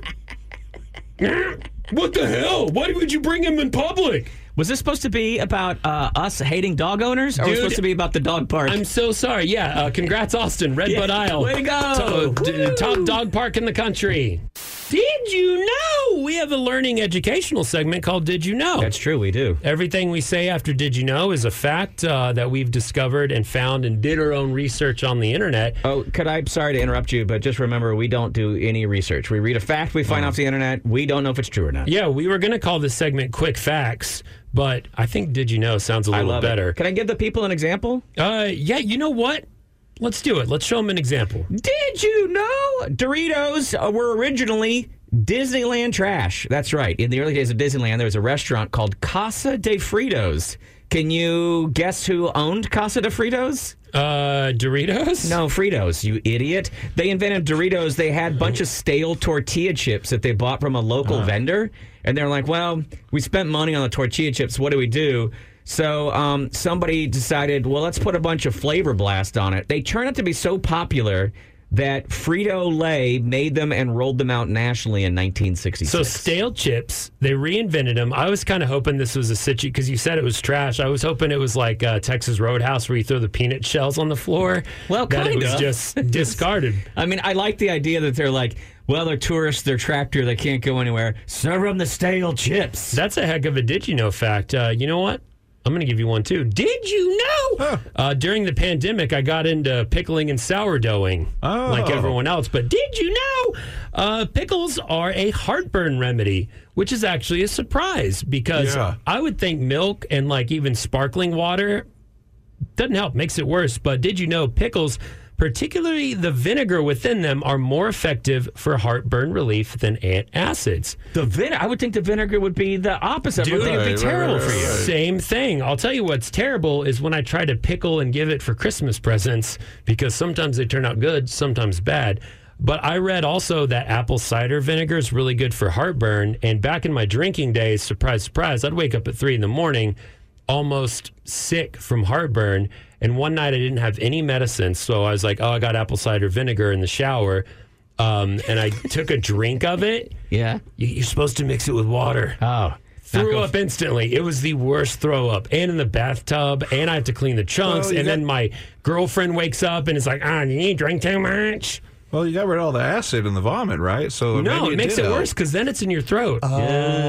What the hell? Why would you bring him in public? Was this supposed to be about uh, us hating dog owners, or was it Dude, supposed to be about the dog park? I'm so sorry. Yeah, uh, congrats, Austin. Redbud Isle. way to go. To- d- top dog park in the country. Did you know? We have a learning educational segment called Did You Know? That's true, we do. Everything we say after Did You Know is a fact uh, that we've discovered and found and did our own research on the internet. Oh, could I? Sorry to interrupt you, but just remember, we don't do any research. We read a fact we find off the internet. We don't know if it's true or not. Yeah, we were going to call this segment Quick Facts, but I think Did You Know sounds a I little love better. it. Can I give the people an example? Uh, yeah, you know what? Let's do it. Let's show them an example. Did you know Doritos uh, were originally Disneyland trash? That's right. In the early days of Disneyland, there was a restaurant called Casa de Fritos. Can you guess who owned Casa de Fritos? Uh, Doritos? No, Fritos, you idiot. They invented Doritos. They had a bunch of stale tortilla chips that they bought from a local vendor. And they're like, well, we spent money on the tortilla chips. What do we do? So um, somebody decided, well, let's put a bunch of Flavor Blast on it. They turned out to be so popular that Frito-Lay made them and rolled them out nationally in nineteen sixty-six. So stale chips, they reinvented them. I was kind of hoping this was a situation, because you said it was trash. I was hoping it was like uh, Texas Roadhouse where you throw the peanut shells on the floor. Well, that it was kinda. just discarded. I mean, I like the idea that they're like, Well, they're tourists, they're trapped here, they can't go anywhere. Serve them the stale chips. That's a heck of a did you know fact. Uh, you know what? I'm going to give you one too. Did you know? Huh. Uh, during the pandemic, I got into pickling and sourdoughing oh. like everyone else. But did you know uh, pickles are a heartburn remedy, which is actually a surprise because yeah. I would think milk and like even sparkling water doesn't help, makes it worse. But did you know pickles, particularly the vinegar within them, are more effective for heartburn relief than antacids? The vin- I would think the vinegar would be the opposite. Dude, I would think it would be right, terrible right, for you. right. Same thing. I'll tell you what's terrible is when I try to pickle and give it for Christmas presents, because sometimes they turn out good, sometimes bad. But I read also that apple cider vinegar is really good for heartburn. And back in my drinking days, surprise, surprise, I'd wake up at three in the morning almost sick from heartburn. And one night I didn't have any medicine. So I was like, oh, I got apple cider vinegar in the shower. Um, and I took a drink of it. Yeah. You- You're supposed to mix it with water. Oh. Threw go- up instantly. It was the worst throw up. And in the bathtub. And I have to clean the chunks. Well, you and got- then my girlfriend wakes up and is like, ah, you need to drink too much. Well, you got rid of all the acid in the vomit, right? So No, maybe it makes did it help. worse because then it's in your throat. Oh.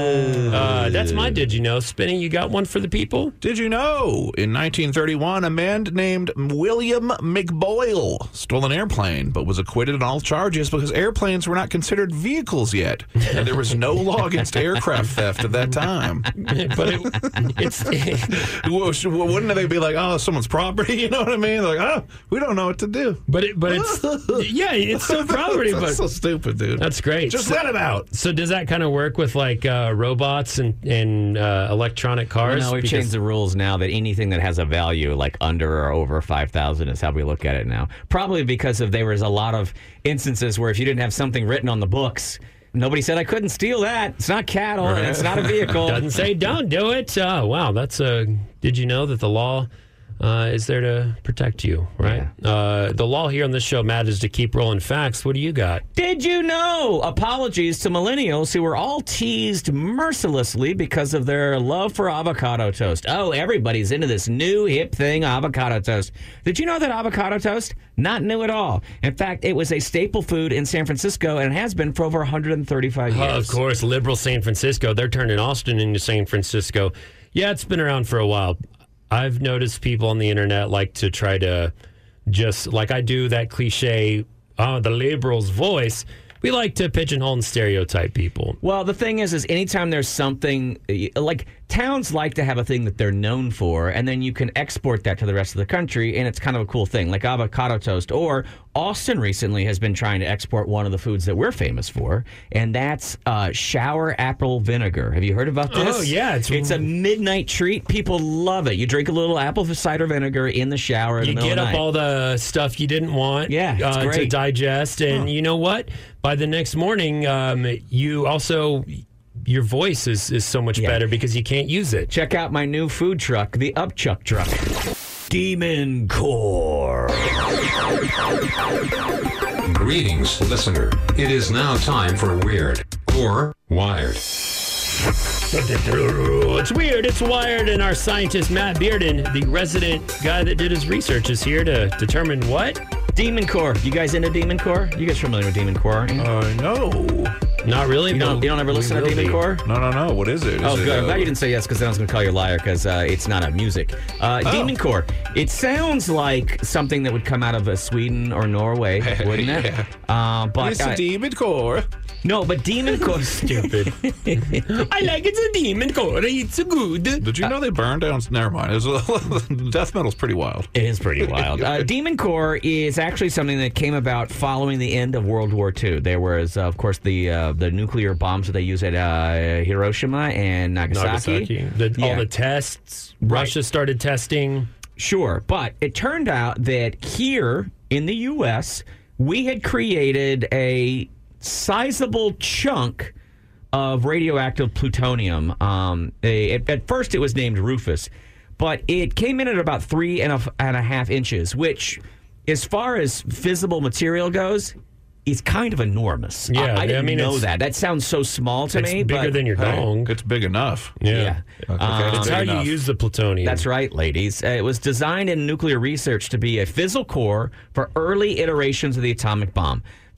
Uh, that's my did you know. Spinny, you got one for the people? Did you know? In nineteen thirty-one, a man named William McBoyle stole an airplane, but was acquitted on all charges because airplanes were not considered vehicles yet, and there was no law against aircraft theft at that time. But it, it's Well, sh- well, Wouldn't they be like, "Oh, someone's property"? You know what I mean? They're like, "Oh, we don't know what to do." but it, but it's yeah, it's still property. That's But so stupid, dude. that's great. Just So- let him out. So does that kind of work with like uh, robots and and uh, electronic cars? No, we've Because- changed the rules now that anything that has a value like under or over five thousand is how we look at it now. Probably because of there was a lot of instances where if you didn't have something written on the books, nobody said I couldn't steal that. It's not cattle and it's not a vehicle. Doesn't say don't do it. Oh, wow, that's a. Did you know that the law uh, is there to protect you? Right. Uh, the law here on this show, Matt, is to keep rolling facts. What do you got? Did you know? Apologies to millennials who were all teased mercilessly because of their love for avocado toast. Oh, everybody's into this new hip thing, avocado toast. Did you know that avocado toast? Not new at all. In fact, it was a staple food in San Francisco and has been for over one hundred thirty-five years. Oh, of course, liberal San Francisco. They're turning Austin into San Francisco. Yeah, it's been around for a while. I've noticed people on the internet like to try to just, like I do that cliche, oh, the liberal's voice. We like to pigeonhole and stereotype people. Well, the thing is, is anytime there's something, like towns like to have a thing that they're known for, and then you can export that to the rest of the country, and it's kind of a cool thing, like avocado toast. Or Austin recently has been trying to export one of the foods that we're famous for, and that's uh, shower apple vinegar. Have you heard about this? Oh, yeah. It's, It's a midnight treat. People love it. You drink a little apple cider vinegar in the shower in You the middle get of the up night. all the stuff you didn't want Yeah, it's uh, to great. digest. And you know what? By the next morning, um, you also, your voice is, is so much Yeah. better because you can't use it. Check out my new food truck, the Upchuck truck. Demon Core. Greetings, listener. It is now time for Weird or Wired. It's weird, it's wired, and our scientist, Matt Bearden, the resident guy that did his research, is here to determine what? Demon Core. You guys into Demon Core? You guys familiar with Demon Core? aren't you? Uh, no. Not really. you, don't, but you don't ever we listen to will Demon be. Core? No, no, no. What is it? Is Oh, it, good. I'm uh, glad you didn't say yes, because then I was going to call you a liar, because uh, it's not a music. Uh, Oh. Demon Core. It sounds like something that would come out of uh, Sweden or Norway, wouldn't it? Yeah. Uh, but It's uh, a demon core. no, but Demon Core. Stupid. I like it's a demon core. It's good. Did you know they burned down? Never mind. It was, death metal's pretty wild. It is pretty wild. Uh, Demon Core is actually something that came about following the end of World War Two. There was, uh, of course, the uh, the nuclear bombs that they used at uh, Hiroshima and Nagasaki. Nagasaki. The, All Yeah. the tests. Right. Russia started testing. Sure, but it turned out that here in the U S, we had created a sizable chunk of radioactive plutonium. Um, a- at, at first, it was named Rufus, but it came in at about three and a, f- and a half inches, which, as far as visible material goes, is kind of enormous. Yeah, I, I I didn't mean, know it's- that. That sounds so small to It's me. bigger but than your Hey, dong. it's big enough. Yeah. Okay, Um, it's It's big how enough. you use the plutonium. That's right, ladies. Uh, it was designed in nuclear research to be a fissile core for early iterations of the atomic bomb.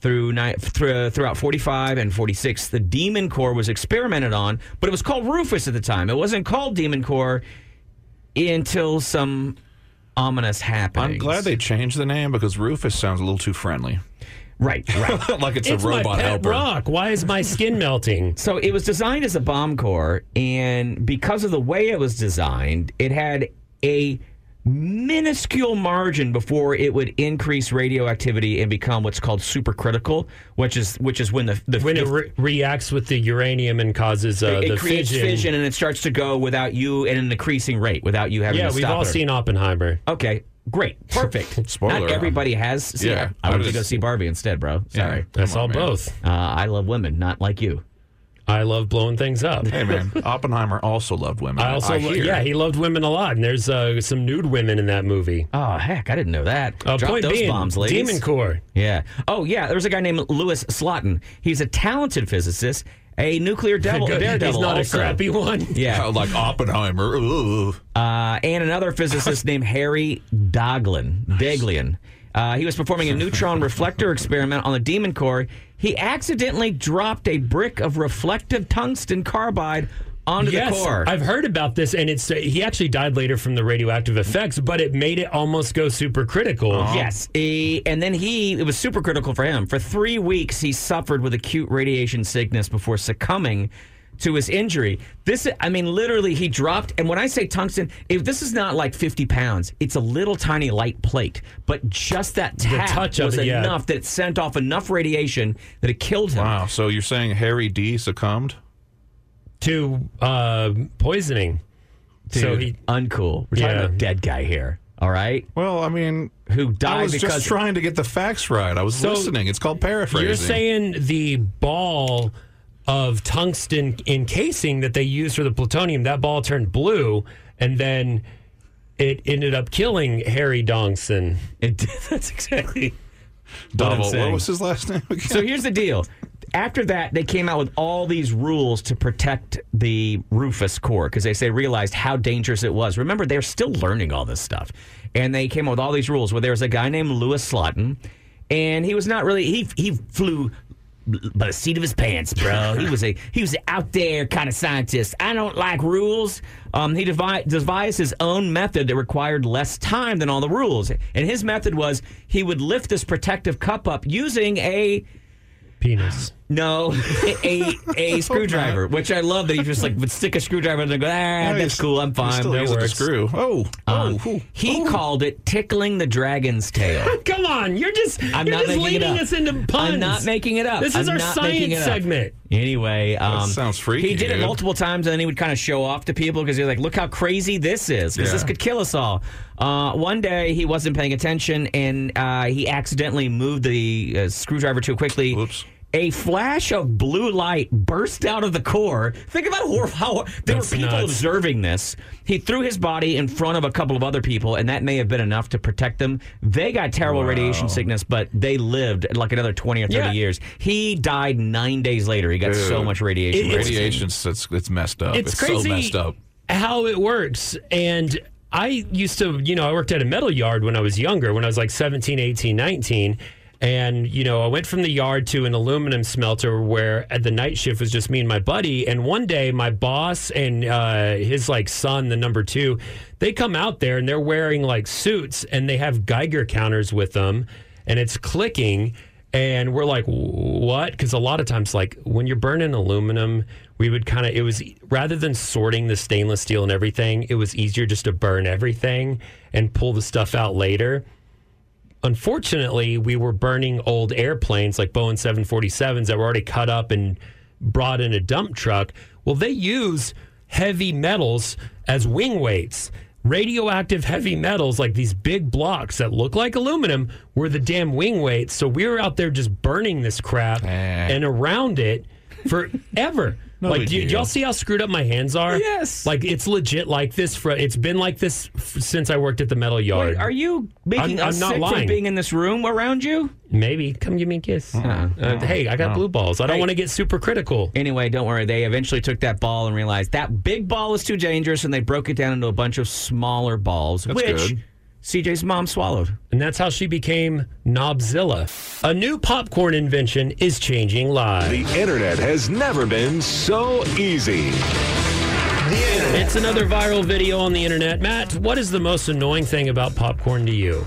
through, ni- through throughout forty-five and forty-six. The Demon Core was experimented on, but it was called Rufus at the time. It wasn't called Demon Core until some ominous happenings. I'm glad they changed the name because Rufus sounds a little too friendly. Right, right. Like it's, It's a robot my pet helper. rock. Why is my skin melting? So it was designed as a bomb core, and because of the way it was designed, it had a minuscule margin before it would increase radioactivity and become what's called supercritical, which is which is when the, the When the, it re- reacts with the uranium and causes uh, it the creates fission. fission and it starts to go without you at an increasing rate, without you having Yeah, to we've stop all it. seen Oppenheimer. Okay, great, perfect. Spoiler. Not everybody has. seen Yeah, it. I I went to was- go see Barbie instead, bro. Sorry. Yeah. I Come saw on, man. both. Uh, I love women, not like you. I love blowing things up. Hey, man. Oppenheimer also loved women. I also, lo- hear. yeah, he loved women a lot, and there's uh, some nude women in that movie. Oh, heck, I didn't know that. Uh, Drop point those being, bombs, ladies. Demon Core. Yeah. Oh, yeah. There was a guy named Louis Slotin. He's a talented physicist, a nuclear devil, Good. daredevil. He's not also. a crappy one. Yeah. Oh, like Oppenheimer. Ooh. Uh, and another physicist named Harry Daghlian. Daghlian. Uh, he was performing a neutron reflector experiment on the Demon Core. He accidentally dropped a brick of reflective tungsten carbide onto yes, the core. I've heard about this, and it's uh, he actually died later from the radioactive effects, but it made it almost go supercritical. Yes, he, and then he, it was super critical for him. For three weeks, he suffered with acute radiation sickness before succumbing to his injury. This, I mean, literally, he dropped, and when I say tungsten, if this is not like fifty pounds, it's a little tiny light plate, but just that tap touch of was it, yeah. enough that it sent off enough radiation that it killed him. Wow. So you're saying Harry D succumbed? To uh, poisoning. Dude, So he, uncool. We're talking Yeah. about a dead guy here, all right? Well, I mean, Who died I was because... just trying to get the facts right. I was So listening. It's called paraphrasing. you're saying the ball of tungsten encasing that they used for the plutonium, that ball turned blue, and then it ended up killing Harry Dongson. It, that's exactly what I'm Double. What saying. was his last name again? So here's the deal. After that, they came out with all these rules to protect the Rufus core because they say realized how dangerous it was. Remember, they're still learning all this stuff. And they came up with all these rules where there was a guy named Louis Slotin, and he was not really, he he flew by the seat of his pants, bro. He was a he was an out there kind of scientist. I don't like rules. Um, he devi- devised his own method that required less time than all the rules. And his method was he would lift this protective cup up using a Penis. no a a screwdriver, which I love that he just like would stick a screwdriver and go, ah, Yeah, that's he's- cool, I'm he's fine, still that using the works. screw. Oh, Um, oh, ooh, he ooh. called it tickling the dragon's tail. Come on, you're just I'm you're not just making it leading up. us into puns. I'm not making it up. This is I'm our not making science it up. segment. Anyway, um, sounds freaky, He did it dude. multiple times, and then he would kind of show off to people because he was like, "Look how crazy this is! Because Yeah. this could kill us all." Uh, one day, he wasn't paying attention, and uh, he accidentally moved the uh, screwdriver too quickly. Whoops. A flash of blue light burst out of the core. Think about how, how there That's were people nuts. observing this. He threw his body in front of a couple of other people, and that may have been enough to protect them. They got terrible radiation sickness, but they lived like another twenty or thirty Yeah. years. He died nine days later. He got so Dude. much radiation. It- Radiation's it's, it's messed up. It's, It's, crazy so messed up. how it works. And I used to, you know, I worked at a metal yard when I was younger, when I was like seventeen, eighteen, nineteen. And, you know, I went from the yard to an aluminum smelter where at the night shift was just me and my buddy. And one day my boss and uh, his like son, the number two, they come out there and they're wearing like suits and they have Geiger counters with them and it's clicking. And we're like, what? Because a lot of times, like when you're burning aluminum, we would kind of, it was rather than sorting the stainless steel and everything, it was easier just to burn everything and pull the stuff out later. Unfortunately, we were burning old airplanes like Boeing seven forty-sevens that were already cut up and brought in a dump truck. Well, they use heavy metals as wing weights. Radioactive heavy metals, like these big blocks that look like aluminum, were the damn wing weights. So we were out there just burning this crap and around it forever. No like, big do, y- do deal. y'all see how screwed up my hands are? Yes. Like, it's legit like this. For It's been like this f- since I worked at the metal yard. Wait, are you making I'm- us I'm not sick from lying. being in this room around you? Maybe. Come give me a kiss. Uh, hey, I got blue balls. I don't Hey. want to get super critical. Anyway, don't worry. They eventually took that ball and realized that big ball was too dangerous, and they broke it down into a bunch of smaller balls, That's which good. C J's mom swallowed. And that's how she became Knobzilla. A new popcorn invention is changing lives. The internet has never been so easy. The internet. It's another viral video on the internet. Matt, what is the most annoying thing about popcorn to you?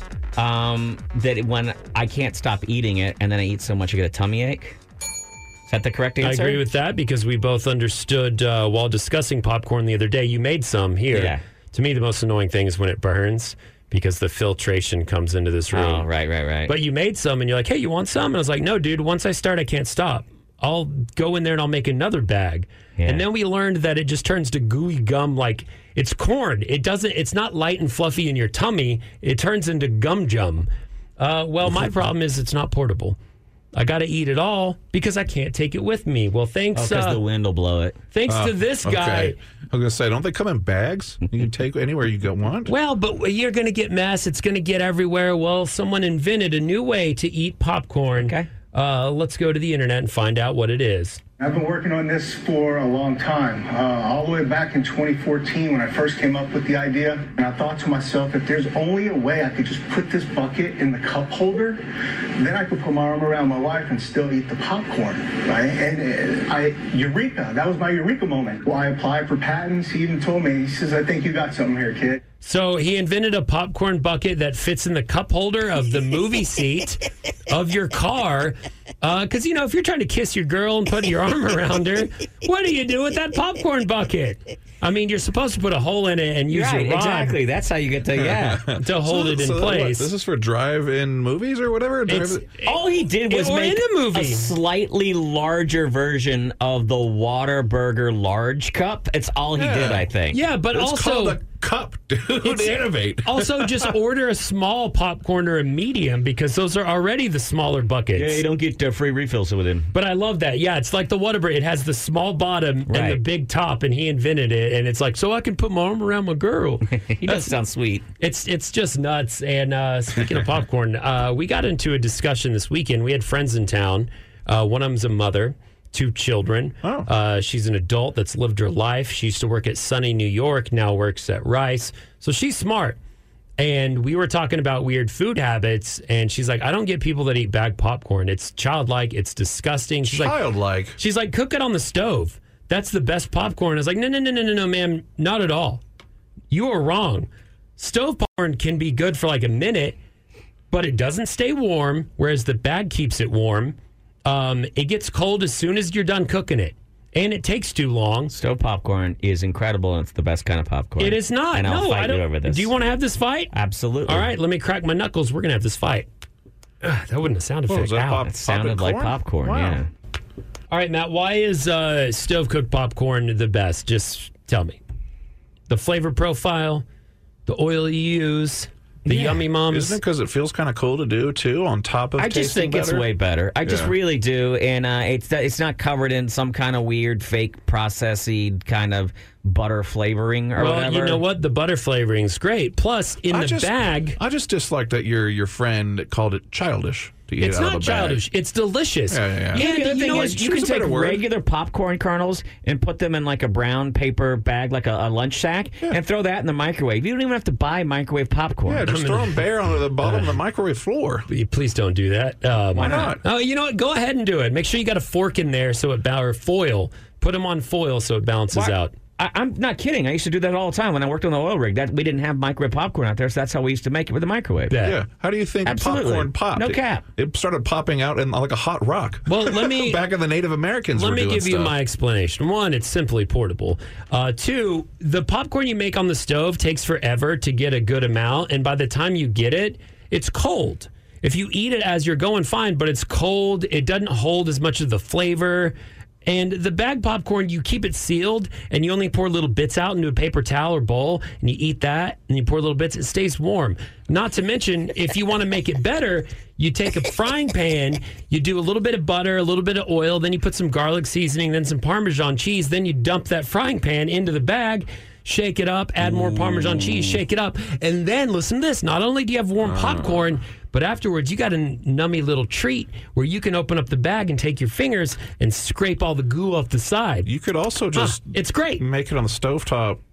Um, that when I can't stop eating it and then I eat so much I get a tummy ache. Is that the correct answer? I agree with that because we both understood uh, while discussing popcorn the other day. You made some here. Yeah. To me, the most annoying thing is when it burns because the filtration comes into this room. Oh, right, right, right. But you made some and you're like, hey, you want some? And I was like, no, dude, once I start, I can't stop. I'll go in there and I'll make another bag. Yeah. And then we learned that it just turns to gooey gum like it's corn. It doesn't, it's not light and fluffy in your tummy. It turns into gum jum. Uh, well, my problem is it's not portable. I got to eat it all because I can't take it with me. Well, thanks. Oh, because uh, the wind will blow it. Thanks Oh, to this guy. Okay. I was going to say, don't they come in bags? You can take anywhere you go want. Well, but you're going to get mess. It's going to get everywhere. Well, someone invented a new way to eat popcorn. Okay. Uh, let's go to the internet and find out what it is. I've been working on this for a long time, uh, all the way back in twenty fourteen when I first came up with the idea. And I thought to myself, if there's only a way I could just put this bucket in the cup holder, then I could put my arm around my wife and still eat the popcorn, right? And uh, I, eureka, that was my eureka moment. Well, I applied for patents. He even told me, he says, I think you got something here, kid. So he invented a popcorn bucket that fits in the cup holder of the movie seat of your car. Because, uh, you know, if you're trying to kiss your girl and put your arm around her, what do you do with that popcorn bucket? I mean, you're supposed to put a hole in it and use right, your rod. Exactly. That's how you get to, yeah. to hold so, it in so place. What, this is for drive-in movies or whatever? It's, all he did was or make in a, movie. a slightly larger version of the Whataburger large cup. It's all he Yeah. did, I think. Yeah, but it's also... called a cup, dude. Innovate. Also, just order a small popcorn or a medium because those are already the smaller buckets. Yeah, you don't get uh, free refills with him. But I love that. Yeah, it's like the Whataburger. It has the small bottom and the Right. big top, and he invented it. And it's like, so I can put my arm around my girl. He does sound sweet. It's it's just nuts. And uh, speaking of popcorn, uh, we got into a discussion this weekend. We had friends in town. Uh, one of them's a mother, two children. Oh. Uh, she's an adult that's lived her life. She used to work at Sunny, New York, now works at Rice. So she's smart. And we were talking about weird food habits, and she's like, I don't get people that eat bag popcorn. It's childlike. It's disgusting. She's like, Childlike. She's like, cook it on the stove. That's the best popcorn. I was like, no, no, no, no, no, no, ma'am. Not at all. You are wrong. Stove popcorn can be good for like a minute, but it doesn't stay warm, whereas the bag keeps it warm. Um, it gets cold as soon as you're done cooking it, and it takes too long. Stove popcorn is incredible, and it's the best kind of popcorn. It is not. And I'll no, fight I don't. you over this. Do you want to have this fight? Absolutely. All right, let me crack my knuckles. We're going to have this fight. Ugh, that wasn't a sound What effect. was that, Ow. pop- It sounded popping like corn? popcorn, Wow. yeah. All right, Matt, why is uh, stove-cooked popcorn the best? Just tell me. The flavor profile, the oil you use, the Yeah. yummy moms. Isn't it because it feels kind of cool to do, too, on top of I just tasting think it's better? way better. I just Yeah. really do, and uh, it's it's not covered in some kind of weird fake processy kind of butter flavoring or well, whatever. you know what? The butter flavoring's great. Plus, in I the just, bag, I just dislike that your your friend called it childish to eat it's it out not of a childish. bag. It's delicious. Yeah, yeah, yeah. Yeah, And the other you thing know is, what? you can Choose a take better word. regular popcorn kernels and put them in like a brown paper bag, like a, a lunch sack, and throw that in the microwave. You don't even have to buy microwave popcorn. Yeah, just throw them bare onto the bottom of the microwave floor. Please don't do that. Um, Why not? Oh, you know what? Go ahead and do it. Make sure you got a fork in there so it ba- or foil. Put them on foil so it balances Why- out. I, I'm not kidding. I used to do that all the time when I worked on the oil rig. That we didn't have microwave popcorn out there, so that's how we used to make it with the microwave. Yeah. Yeah. How do you think Absolutely. popcorn popped? No It- cap. It, started popping out in like a hot rock. Well, let me Back in the Native Americans Let were me doing give you stuff. my explanation. One, it's simply portable. Uh, two, the popcorn you make on the stove takes forever to get a good amount, and by the time you get it, it's cold. If you eat it as you're going, fine, but it's cold. It doesn't hold as much of the flavor. And the bag popcorn, you keep it sealed, and you only pour little bits out into a paper towel or bowl, and you eat that, and you pour little bits. It stays warm. Not to mention, if you want to make it better, you take a frying pan, you do a little bit of butter, a little bit of oil, then you put some garlic seasoning, then some Parmesan cheese, then you dump that frying pan into the bag, shake it up, add more Parmesan cheese, shake it up, and then listen to this. Not only do you have warm popcorn, but afterwards you got a nummy little treat where you can open up the bag and take your fingers and scrape all the goo off the side. You could also just it's great. make it on the stovetop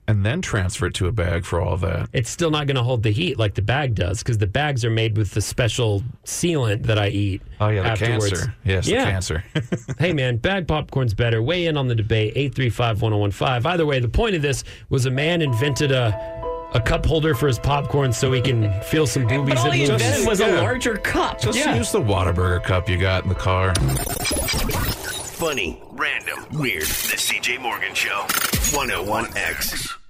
and then transfer it to a bag for all that. It's still not going to hold the heat like the bag does because the bags are made with the special sealant that I eat. Oh, yeah, the afterwards. cancer. Yes, yeah. the cancer. Hey, man, bag popcorn's better. Weigh in on the debate, eight three five, one oh one five. Either way, the point of this was a man invented a a cup holder for his popcorn so he can feel some boobies. But all he at invented was yeah. a larger cup. Just Yeah. use the Whataburger cup you got in the car. Funny, random, weird. The C J Morgan Show. one oh one X.